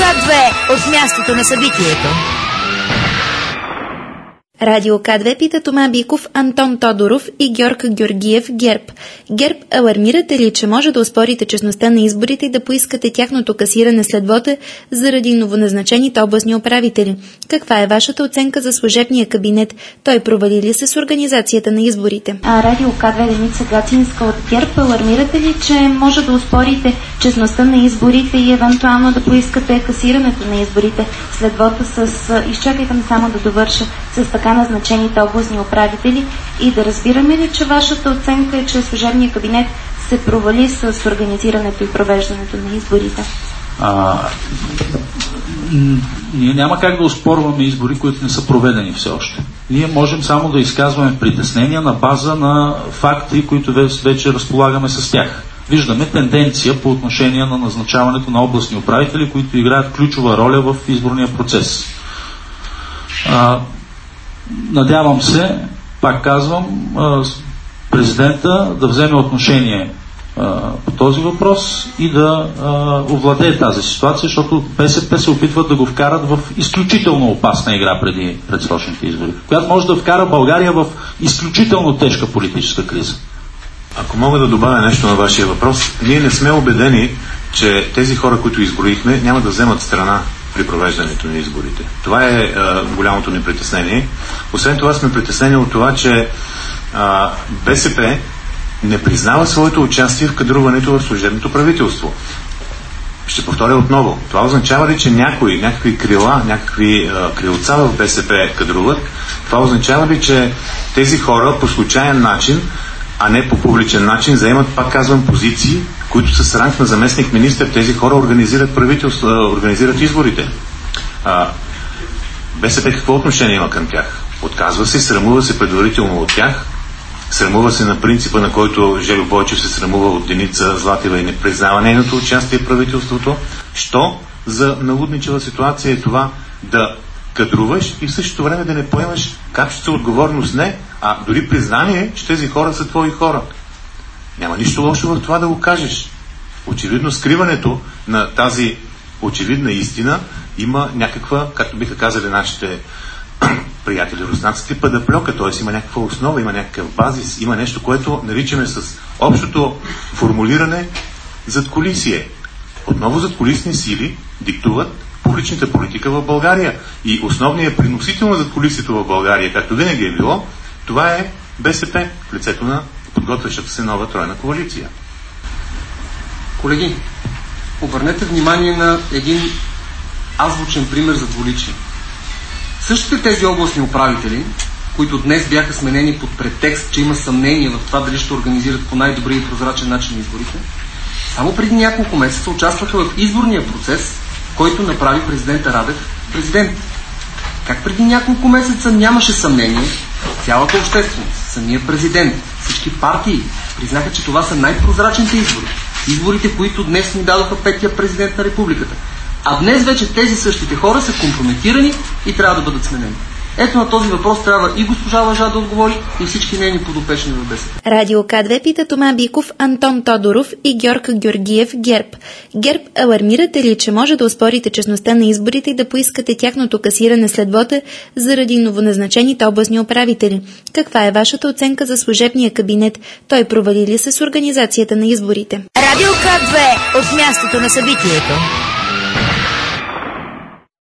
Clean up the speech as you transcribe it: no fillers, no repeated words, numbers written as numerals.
К2 от мястото на събитието. Радио К2 пита Тома Биков, Антон Тодоров и Георг Георгиев, ГЕРБ. ГЕРБ, алармирате ли, че може да оспорите честността на изборите и да поискате тяхното касиране след вота заради новоназначените областни управители? Каква е вашата оценка за служебния кабинет? Той провали ли се с организацията на изборите? Радио К2 Деница Гацинска от ГЕРБ, алармирате ли, че може да оспорите честността на изборите и евентуално да поискате касирането на изборите след вота с... Изчакайте ме само да довърша, с така назначените областни управители, и да разбираме ли, че вашата оценка е, че служебният кабинет се провали с организирането и провеждането на изборите? Ние няма как да оспорваме избори, които не са проведени все още. Ние можем само да изказваме притеснения на база на факти, които вече разполагаме с тях. Виждаме тенденция по отношение на назначаването на областни управители, които играят ключова роля в изборния процес. Надявам се, пак казвам, президента да вземе отношение по този въпрос и да овладее тази ситуация, защото БСП се опитват да го вкарат в изключително опасна игра преди предсрочните избори, която може да вкара България в изключително тежка политическа криза. Ако мога да добавя нещо на вашия въпрос, ние не сме убедени, че тези хора, които изброихме, няма да вземат страна при провеждането на изборите. Това е голямото ни притеснение. Освен това сме притеснени от това, че БСП не признава своето участие в кадруването в служебното правителство. Ще повторя отново. Това означава ли, че някакви крила, някакви крилца в БСП кадруват? Това означава ли, че тези хора по случайен начин, а не по публичен начин, заемат, пак казвам, позиции, които са с ранг на заместник министър? Тези хора организират правителство, организират изборите. БСП какво отношение има към тях? Отказва се, срамува се предварително от тях, срамува се на принципа, на който Жельо Бойчев се срамува от Деница Златева и не признава нейното участие в правителството. Що за налудничева ситуация е това да кадруваш и в същото време да не поемаш качество отговорност? Не, а дори признание, че тези хора са твои хора. Няма нищо лошо в това да го кажеш. Очевидно скриването на тази очевидна истина има някаква, както биха казали нашите приятели руснаците, падаплёка, т.е. има някаква основа, има някакъв базис, има нещо, което наричаме с общото формулиране задкулисие. Отново задкулисни сили диктуват публичната политика в България. И основният приносител на задкулисието в България, както винаги е било, това е БСП в лицето на подготвящата се нова тройна коалиция. Колеги, обърнете внимание на един азбучен пример за двуличие. Същите тези областни управители, които днес бяха сменени под претекст, че има съмнение в това дали ще организират по най-добрия и прозрачен начин изборите, само преди няколко месеца участваха в изборния процес, който направи президента Радев президент. Как преди няколко месеца нямаше съмнение, цялата общественост, самия президент, всички партии признаха, че това са най-прозрачните избори. Изборите, които днес ни дадоха петия президент на републиката. А днес вече тези същите хора са компрометирани и трябва да бъдат сменени. Ето на този въпрос трябва и госпожа Лъжа да отговори, и всички нейни подопечни в БСП. Радио К2 пита Тома Биков, Антон Тодоров и Георг Георгиев, ГЕРБ. ГЕРБ, алармирате ли, че може да оспорите честността на изборите и да поискате тяхното касиране след вота заради новоназначените областни управители? Каква е вашата оценка за служебния кабинет? Той провали ли се с организацията на изборите? Радио К2 от мястото на събитието.